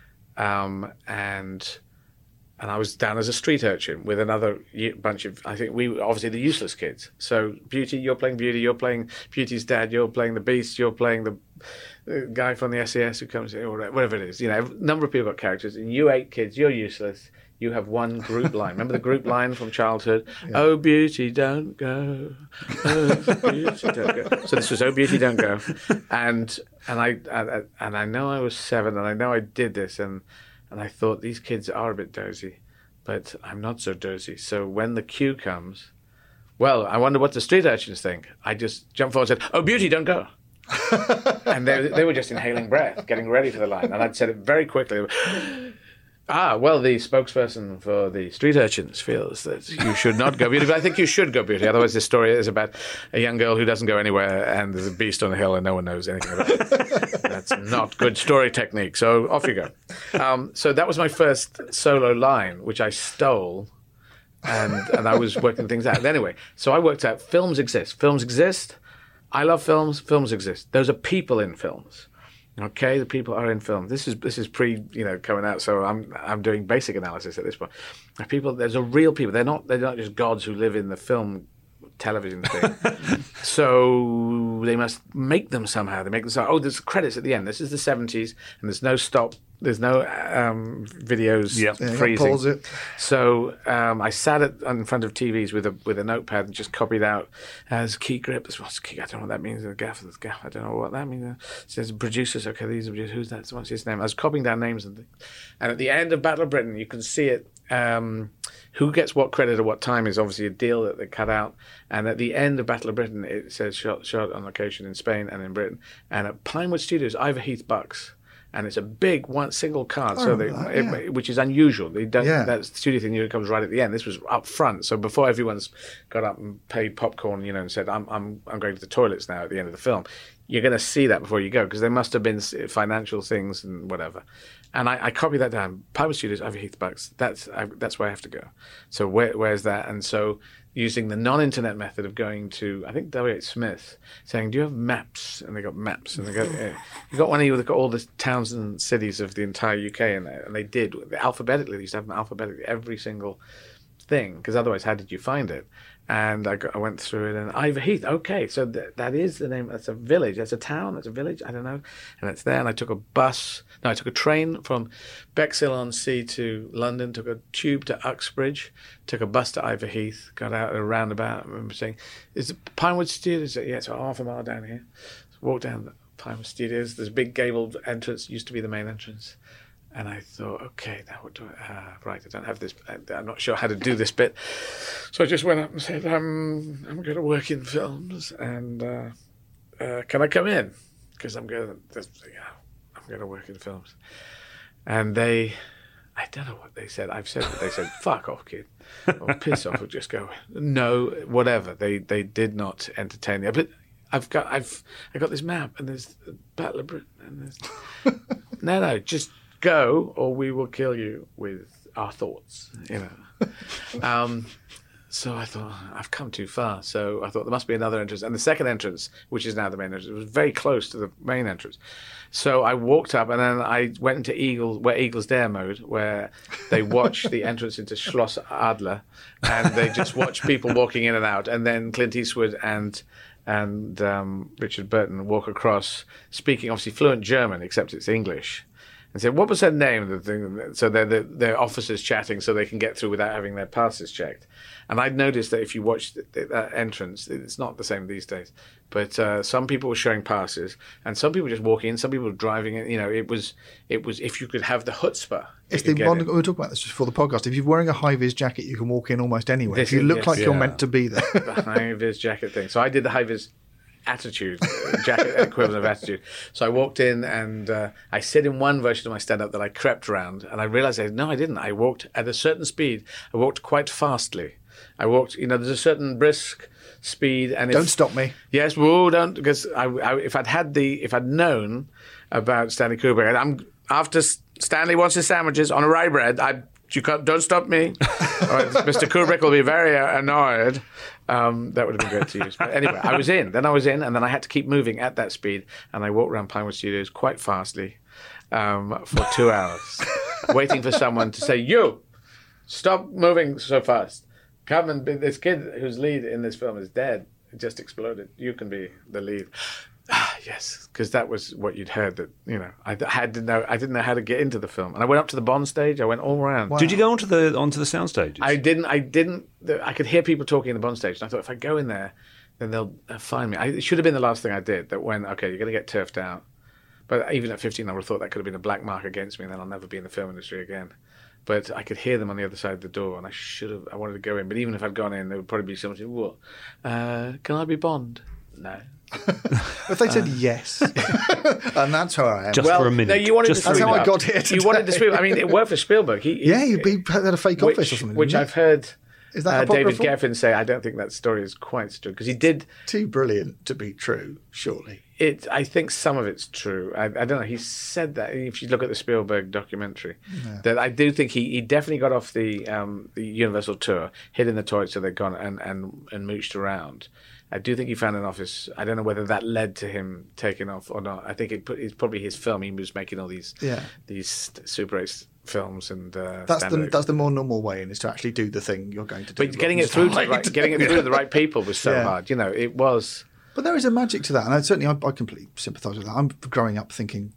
um, and and I was down as a street urchin with another bunch of, I think we were obviously the useless kids. So Beauty, you're playing Beauty, you're playing Beauty's dad, you're playing the Beast, you're playing the, the guy from the S E S who comes, or whatever it is. You know, a number of people got characters, and you eight kids, you're useless. You have one group line. Remember the group line from childhood? Yeah. Oh, beauty, don't go. Oh, beauty, don't go. So this was Oh, beauty, don't go. And and I and, and I know I was seven, and I know I did this, and and I thought these kids are a bit dozy, but I'm not so dozy. So when the cue comes, well, I wonder what the street urchins think. I just jumped forward and said, "Oh, beauty, don't go." And they they were just inhaling breath, getting ready for the line, and I'd said it very quickly. Ah, well, the spokesperson for the street urchins feels that you should not go beauty, but I think you should go beauty. Otherwise, this story is about a young girl who doesn't go anywhere and there's a beast on the hill and no one knows anything about it. That's not good story technique, so off you go. Um, so that was my first solo line, which I stole, and, and I was working things out. Anyway, so I worked out films exist. Films exist. I love films. Films exist. Those are people in films. Okay, the people are in film. This is this is pre, you know, coming out. So I'm I'm doing basic analysis at this point. People, there's a real people. They're not they're not just gods who live in the film, television thing. So they must make them somehow. They make them so. Oh, there's credits at the end. This is the seventies, and there's no stop. There's no um, videos yep. freezing. Yeah, pause it. So um, I sat at, in front of T Vs with a with a notepad and just copied out as key grip. What's key? I don't know what that means. The gaff, the gaff. I don't know what that means. It says producers. Okay, these are producers. Who's that? What's his name? I was copying down names and things. And at the end of Battle of Britain, you can see it. Um, who gets what credit at what time is obviously a deal that they cut out. And at the end of Battle of Britain, it says shot shot on location in Spain and in Britain. And at Pinewood Studios, Ivor Heath Bucks. And it's a big one single card, so they, that, yeah. it, which is unusual. They don't, yeah. That studio thing usually comes right at the end. This was up front, so before everyone's got up and paid popcorn, you know, and said, "I'm I'm I'm going to the toilets now" at the end of the film. You're going to see that before you go because there must have been financial things and whatever. And I, I copied that down. Pinewood Studios, Ivor Heath Bucks. That's I, that's where I have to go. So where where's that? And so using the non-internet method of going to, I think W H Smith, saying, "Do you have maps?" And they got maps, and they go, yeah. "You got one of you that got all the towns and cities of the entire U K in there," and they did alphabetically. They used to have them alphabetically every single thing, because otherwise, how did you find it? And I, got, I went through it, and Ivor Heath. Okay, so th- that is the name. That's a village. That's a town. That's a village. I don't know. And it's there. And I took a bus. No, I took a train from Bexhill-on-Sea to London. Took a tube to Uxbridge. Took a bus to Ivor Heath. Got out at a roundabout. I remember saying, "Is it Pinewood Studios?" Yeah, it's about half a mile down here. So walked down the Pinewood Studios. There's a big gabled entrance. Used to be the main entrance. And I thought, okay, now what do I, uh, right, I don't have this, I'm not sure how to do this bit. So I just went up and said, um, I'm going to work in films, and uh, uh, can I come in? Because I'm going to, yeah, I'm going to work in films. And they, I don't know what they said. I've said that they said, fuck off, kid, or piss off, or just go, no, whatever. They they did not entertain me. But I've got, I've, I got this map, and there's the Battle of Britain, and there's, no, no, just go, or we will kill you with our thoughts, you know. um, so I thought, I've come too far. So I thought there must be another entrance. And the second entrance, which is now the main entrance, was very close to the main entrance. So I walked up, and then I went into Eagle, where Eagles Dare mode, where they watch the entrance into Schloss Adler, and they just watch people walking in and out. And then Clint Eastwood and and um, Richard Burton walk across, speaking obviously fluent German, except it's English. And said, what was her name? The thing, so they're, they're, they're officers chatting so they can get through without having their passes checked. And I'd noticed that if you watch that entrance, it's not the same these days. But uh, some people were showing passes, and some people were just walking in, some people were driving in. You know, it was, it was if you could have the chutzpah. It's the one, we were talking about this just before the podcast. If you're wearing a high-vis jacket, you can walk in almost anywhere. This if you look yes, like yeah. you're meant to be there. The high-vis jacket thing. So I did the high-vis attitude, jacket equivalent of attitude. So I walked in, and uh, I said in one version of my stand-up that I crept around, and I realized, I, no, I didn't. I walked at a certain speed. I walked quite fastly. I walked, you know, there's a certain brisk speed. And Don't if, stop me. Yes, whoa, don't, because I, I, if I'd had the, if I'd known about Stanley Kubrick, I'm, after Stanley wants his sandwiches on a rye bread, I You can't, don't stop me. Or Mister Kubrick will be very uh, annoyed. Um, that would have been great to use. But anyway, I was in. Then I was in, and then I had to keep moving at that speed. And I walked around Pinewood Studios quite fastly um, for two hours, waiting for someone to say, "You, stop moving so fast. Come and be, this kid whose lead in this film is dead. It just exploded. You can be the lead." Ah, yes, because that was what you'd heard. That you know, I had to know. I didn't know how to get into the film, and I went up to the Bond stage. I went all around. Wow. Did you go onto the onto the sound stages? I didn't. I didn't. I could hear people talking in the Bond stage, and I thought if I go in there, then they'll uh, find me. I, it should have been the last thing I did. That when okay, you're going to get turfed out. But even at fifteen, I would have thought that could have been a black mark against me, and then I'll never be in the film industry again. But I could hear them on the other side of the door, and I should have. I wanted to go in, but even if I'd gone in, there would probably be someone saying, "What? Uh, can I be Bond?" no. If they said uh, yes, and that's where I am. Just well, for a minute. No, you wanted Just to that's how up. I got here today. You wanted to speed. I mean, it worked for Spielberg. He, he, yeah, he, he had a fake which, office or something. Which I've heard Is that uh, David Geffen say. I don't think that story is quite true because he did too brilliant to be true. Surely, it. I think some of it's true. I, I don't know. He said that if you look at the Spielberg documentary, yeah. that I do think he, he definitely got off the um, the Universal tour, hid in the toilet so they'd gone and and and mooched around. I do think he found an office. I don't know whether that led to him taking off or not. I think it put, it's probably his film. He was making all these yeah. these Super eight films, and uh, that's the that's the more normal way, and is to actually do the thing you're going to do. But getting it through, to the right, getting it through to the right people was so yeah. hard. You know, it was. But there is a magic to that, and I, certainly I, I completely sympathise with that. I'm growing up thinking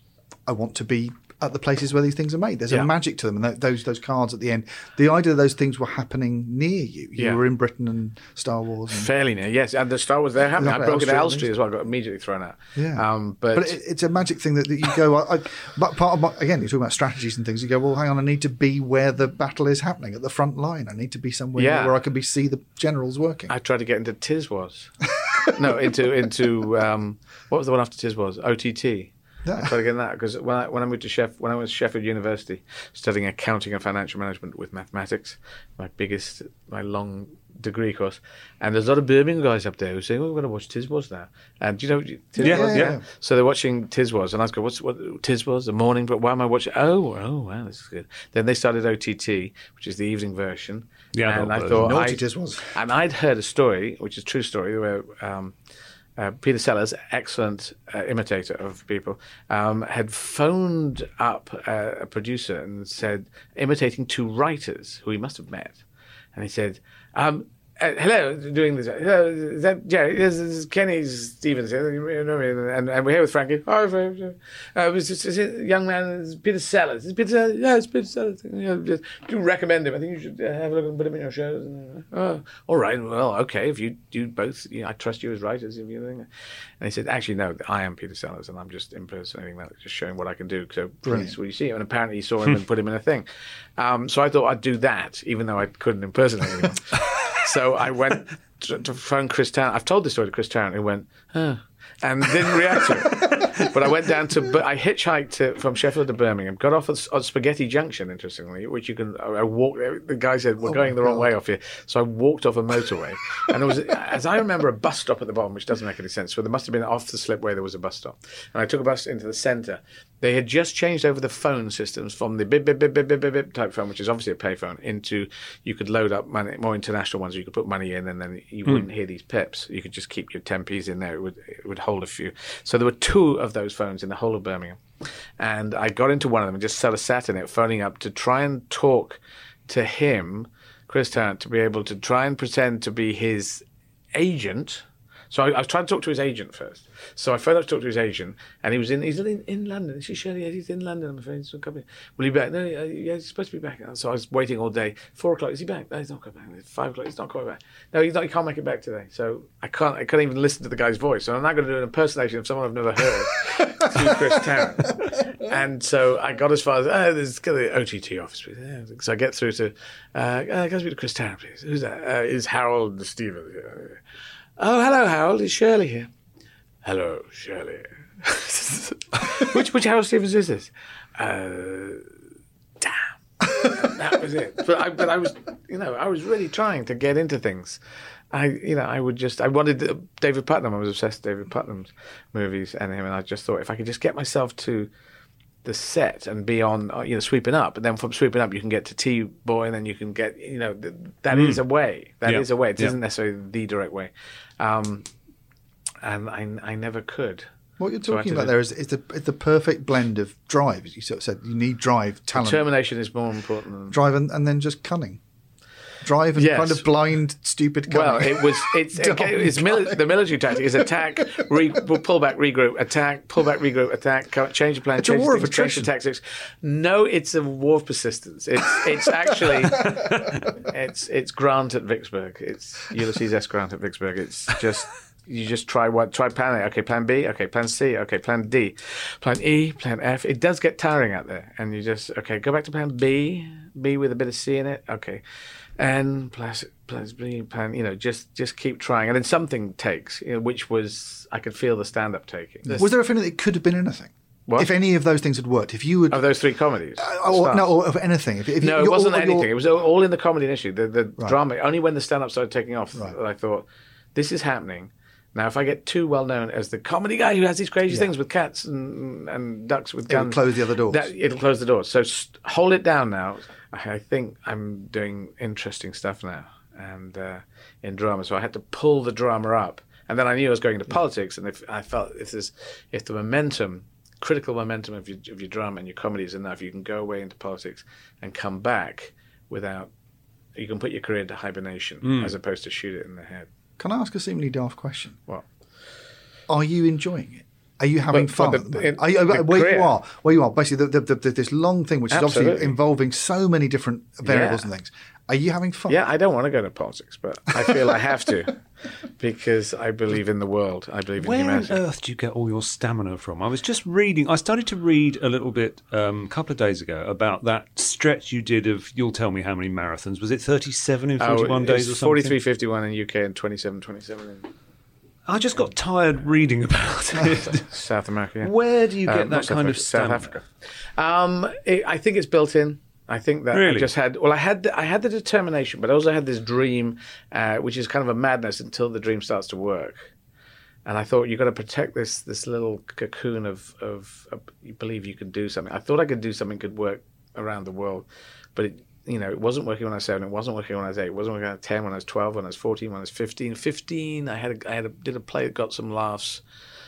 I want to be at the places where these things are made. There's yeah. a magic to them, and th- those those cards at the end. The idea that those things were happening near you. You yeah. were in Britain and Star Wars. And fairly near, yes. And the Star Wars there happened. I broke it at Elstree as well. I got immediately thrown out. Yeah, um, but, but it, it's a magic thing that, that you go. I, I, but part of my, again, you're talking about strategies and things. You go, well, hang on, I need to be where the battle is happening at the front line. I need to be somewhere yeah. where I can be see the generals working. I tried to get into Tiswas. no, into into um, what was the one after Tiswas? O T T. I tried to get in that because when I when I moved to Sheff when I was at Sheffield University studying accounting and financial management with mathematics, my biggest my long degree course, and there's a lot of Birmingham guys up there who say, "Oh, we're going to watch Tiswas now." And do you know Tiswas? Yeah, yeah, yeah. yeah. So they're watching Tiswas, and I was going, "What's what Tiswas? The morning? But why am I watching? Oh, oh, wow, this is good." Then they started O T T, which is the evening version. Yeah, and I version. thought, Naughty I, Tiswas. and I'd heard a story, which is a true story, where. Um, Uh, Peter Sellers, excellent uh, imitator of people, um, had phoned up uh, a producer and said, imitating two writers who he must have met. And he said, um, uh, hello, doing this. Hello, is that Jerry? This is Kenny Stevens. And, and we're here with Frankie. Oh, uh, it's just it's a young man, it's Peter Sellers. It's Peter Sellers. Yeah, it's Peter Sellers. You know, just, do recommend him. I think you should uh, have a look and put him in your shows. Oh, all right. Well, okay. If you do both, you know, I trust you as writers. If you think. And he said, actually, no, I am Peter Sellers, and I'm just impersonating that, just showing what I can do. So please, will you see him? And apparently, he saw him and put him in a thing. Um, so I thought I'd do that, even though I couldn't impersonate anyone. So I went to, to phone Chris Tarrant. I've told this story to Chris Tarrant, who went, oh, and didn't react to it. But I went down to, I hitchhiked to, from Sheffield to Birmingham, got off at, at Spaghetti Junction, interestingly, which you can, I walked, the guy said, we're oh going the wrong way off here. So I walked off a motorway. And there was, as I remember, a bus stop at the bottom, which doesn't make any sense. So there must have been off the slipway, there was a bus stop. And I took a bus into the centre. They had just changed over the phone systems from the bip, bip, bip, bip, bip, bip, bip type phone, which is obviously a payphone, into you could load up money, more international ones. You could put money in, and then you mm. wouldn't hear these pips. You could just keep your ten p's in there. It would it would hold a few. So there were two of those phones in the whole of Birmingham, and I got into one of them and just sort of sat in it, phoning up to try and talk to him, Chris Tarrant, to be able to try and pretend to be his agent. So I, I was trying to talk to his agent first. So I phoned up to talk to his agent, and he was in. He's in, in London. Is she sure? Yeah, he's in London. I'm afraid he's not coming. Will he be back? No, yeah, he's supposed to be back. So I was waiting all day. Four o'clock. Is he back? No, he's not coming back. Five o'clock. He's not coming back. No, he's not. He can't make it back today. So I can't. I can't even listen to the guy's voice. So I'm now going to do an impersonation of someone I've never heard through Chris Tarrant. And so I got as far as oh, there's go to the O T T office, please. Yeah. So I get through to uh, uh go speak to Chris Tarrant, please. Who's that? Uh, is Harold Stevens? Yeah. Oh, hello, Harold. Is Shirley here? Hello, Shirley. which which Harold Stevens is this? Uh, damn. That was it. But I, but I was, you know, I was really trying to get into things. I, you know, I would just, I wanted David Putnam. I was obsessed with David Putnam's movies and him, and I just thought if I could just get myself to the set and be on, you know, Sweeping Up, and then from Sweeping Up you can get to T-Boy, and then you can get, you know, th- that mm. is a way. That yeah. is a way. It isn't yeah. necessarily the direct way. Um, and I, I never could. What you're talking so about there is, is, the, is the perfect blend of drive, as you sort of said. You need drive, talent. Determination is more important than... Drive and, and then just cunning. Drive and yes. kind of blind, stupid cunning. Well, it was, it's, it, it's mili- the military tactic is attack, re- pull back, regroup, attack, pull back, regroup, attack, change the plan, it's change, a war things, of attrition. change the tactics. No, it's a war of persistence. It's it's actually, it's it's Grant at Vicksburg. It's Ulysses S. Grant at Vicksburg. It's just... you just try what try plan A, okay, plan B, okay, plan C, okay, plan D, plan E, plan F. It does get tiring out there, and you just okay, go back to plan B, B with a bit of C in it, okay, and plus plus B, plan. You know, just just keep trying, and then something takes, you know, which was I could feel the stand up taking. Was there a feeling that it could have been anything? What? If any of those things had worked, if you would of those three comedies, uh, or, no, or of anything. If, if no, you, it wasn't all, anything. your... It was all in the comedy initially. The the right. drama. Only when the stand up started taking off, right. I thought, this is happening. Now, if I get too well known as the comedy guy who has these crazy yeah. things with cats and and ducks with guns, it'll close the other doors. That, it'll close the doors. So st- hold it down now. I think I'm doing interesting stuff now, and uh, in drama. So I had to pull the drama up, and then I knew I was going into politics. And if I felt if there's if the momentum. Critical momentum of your, of your drama and your comedy is enough, you can go away into politics and come back without, you can put your career into hibernation mm. as opposed to shoot it in the head. Can I ask a seemingly daft question? What? Are you enjoying it? Are you having but, fun? But the, in, are you, the where career. you are, where you are, basically the, the, the, this long thing, which Absolutely. is obviously involving so many different variables yeah. and things. Are you having fun? Yeah, I don't want to go to politics, but I feel I have to because I believe in the world. I believe in Where humanity. Where on earth do you get all your stamina from? I was just reading. I started to read a little bit um, a couple of days ago about that stretch you did of. You'll tell me how many marathons. Was it thirty-seven in forty-one oh, days or something? forty-three fifty-one in U K and twenty-seven twenty-seven in. I just got tired reading about it. South America. Yeah. Where do you get um, that kind of South stamina? Africa? Um, it, I think it's built in. I think that really? I just had well, I had the, I had the determination, but I also had this dream, uh, which is kind of a madness until the dream starts to work. And I thought you've got to protect this this little cocoon of of, of you believe you can do something. I thought I could do something could work around the world, but it, you know, it wasn't working when I was seven. It wasn't working when I was eight. It wasn't working when I was ten. When I was twelve. When I was fourteen. When I was fifteen. Fifteen. I had a, I had a, did a play that got some laughs.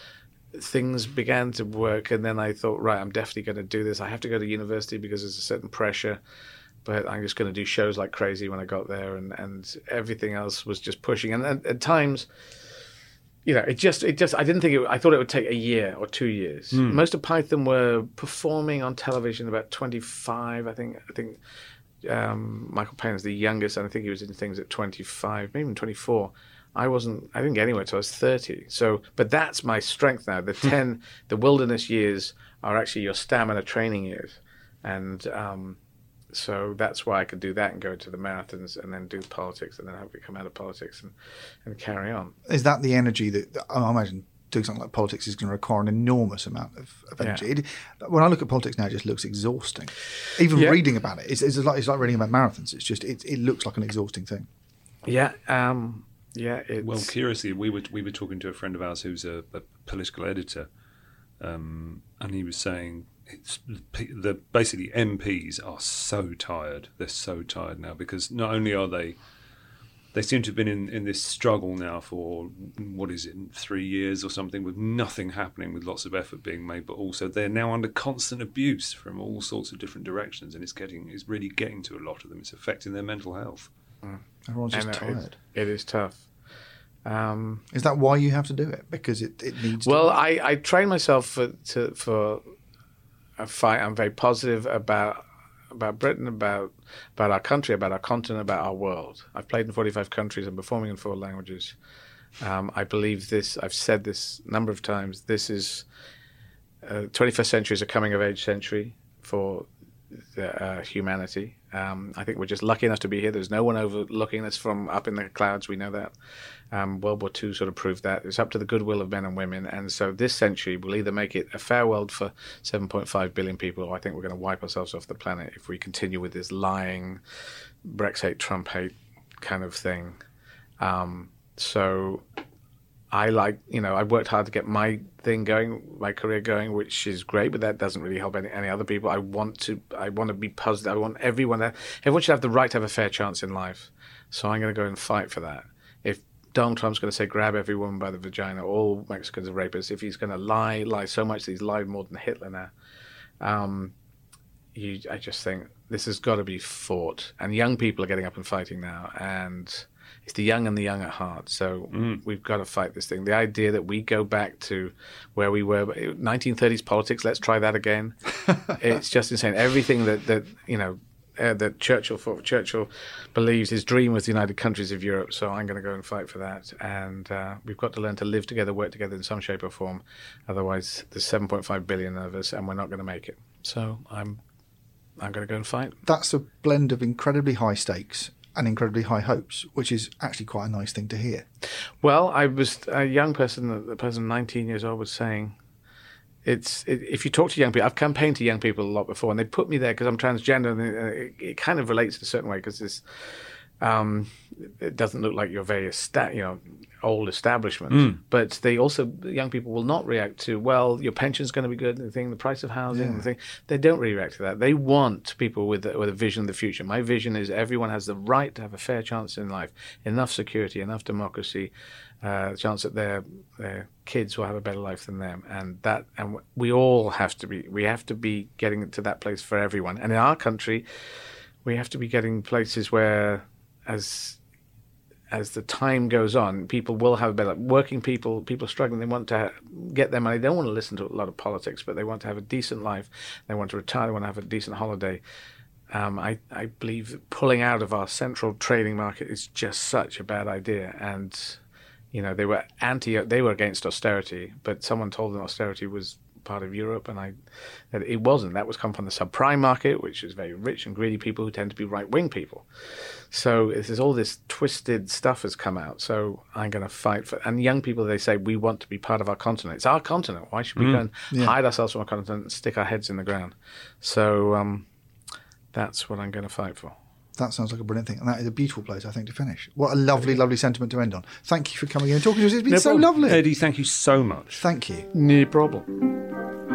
Things began to work, and then I thought, right, I'm definitely going to do this. I have to go to university because there's a certain pressure, but I'm just going to do shows like crazy when I got there, and, and everything else was just pushing. And, and at times, you know, it just, it just, I didn't think it, I thought it would take a year or two years. Mm. Most of Python were performing on television about twenty-five, I think, I think um, Michael Payne is the youngest, and I think he was in things at twenty-five, maybe even twenty-four. I wasn't, I didn't get anywhere until I was thirty. So, but that's my strength now. The ten, the wilderness years are actually your stamina training years. And um, so that's why I could do that and go to the marathons and then do politics and then hopefully come out of politics and, and carry on. Is that the energy that, I imagine doing something like politics is going to require an enormous amount of, of energy. Yeah. It, when I look at politics now, it just looks exhausting. Even yeah. reading about it, it's, it's, like, it's like reading about marathons. It's just, it, it looks like an exhausting thing. Yeah, um... Yeah, it's... Well, curiously, we were we were talking to a friend of ours who's a, a political editor, um, and he was saying it's the basically M Ps are so tired. They're so tired now because not only are they they seem to have been in, in this struggle now for what is it, three years or something, with nothing happening, with lots of effort being made, but also they're now under constant abuse from all sorts of different directions, and it's getting it's really getting to a lot of them. It's affecting their mental health. Mm. Everyone's just and tired. It, it is tough. Um, is that why you have to do it? Because it, it needs well, to? Well, I, I train myself for to, for a fight. I'm very positive about about Britain, about about our country, about our continent, about our world. I've played in forty-five countries. I'm performing in four languages. Um, I believe this. I've said this a number of times. This is uh, twenty-first century is a coming of age century for the, uh, humanity. Um, I think we're just lucky enough to be here. There's no one overlooking us from up in the clouds. We know that. Um, World War Two sort of proved that. It's up to the goodwill of men and women. And so this century will either make it a fair world for seven point five billion people, or I think we're going to wipe ourselves off the planet if we continue with this lying, Brexit, Trump hate kind of thing. Um, so I like, you know, I worked hard to get my thing going, my career going, which is great, but that doesn't really help any, any other people. I want to, I want to be positive. I want everyone, to, everyone should have the right to have a fair chance in life. So I'm going to go and fight for that. If Donald Trump's going to say, grab every woman by the vagina, all Mexicans are rapists, if he's going to lie, lie so much that he's lied more than Hitler now, um, you, I just think this has got to be fought. And young people are getting up and fighting now, and it's the young and the young at heart. So mm. we've got to fight this thing. The idea that we go back to where we were, nineteen thirties politics, let's try that again. It's just insane. Everything that, that, you know, uh, that Churchill fought for. Churchill believes his dream was the United Countries of Europe, so I'm going to go and fight for that. And uh, we've got to learn to live together, work together in some shape or form. Otherwise, there's seven point five billion of us, and we're not going to make it. So I'm, I'm going to go and fight. That's a blend of incredibly high stakes and incredibly high hopes, which is actually quite a nice thing to hear. Well, I was a young person, the person nineteen years old was saying, it's it, if you talk to young people, I've campaigned to young people a lot before, and they put me there because I'm transgender, and it, it kind of relates in a certain way because this, um, it doesn't look like you're very, esta- you know, old establishment. Mm. But they also, young people will not react to, well, your pension's going to be good, and the thing, the price of housing, Yeah. and the thing. They don't really react to that. They want people with a, with a vision of the future. My vision is everyone has the right to have a fair chance in life, enough security, enough democracy, uh, the chance that their their kids will have a better life than them, and that, and we all have to be, we have to be getting to that place for everyone. And in our country, we have to be getting places where, as as the time goes on, people will have a better, working people, people struggling, they want to get their money. They don't want to listen to a lot of politics, but they want to have a decent life. They want to retire. They want to have a decent holiday. Um, I, I believe that pulling out of our central trading market is just such a bad idea. And, you know, they were anti, they were against austerity, but someone told them austerity was part of Europe, and I that it wasn't. That was come from the subprime market, which is very rich and greedy people who tend to be right-wing people. So there's all this twisted stuff has come out. So I'm going to fight for. And young people, they say we want to be part of our continent. It's our continent. Why should we Mm. go and Yeah. hide ourselves from our continent and stick our heads in the ground? So um, that's what I'm going to fight for. That sounds like a brilliant thing. And that is a beautiful place, I think, to finish. What a lovely, lovely sentiment to end on. Thank you for coming in and talking to us. It's been No so problem. lovely. Eddie, thank you so much. Thank you. No problem.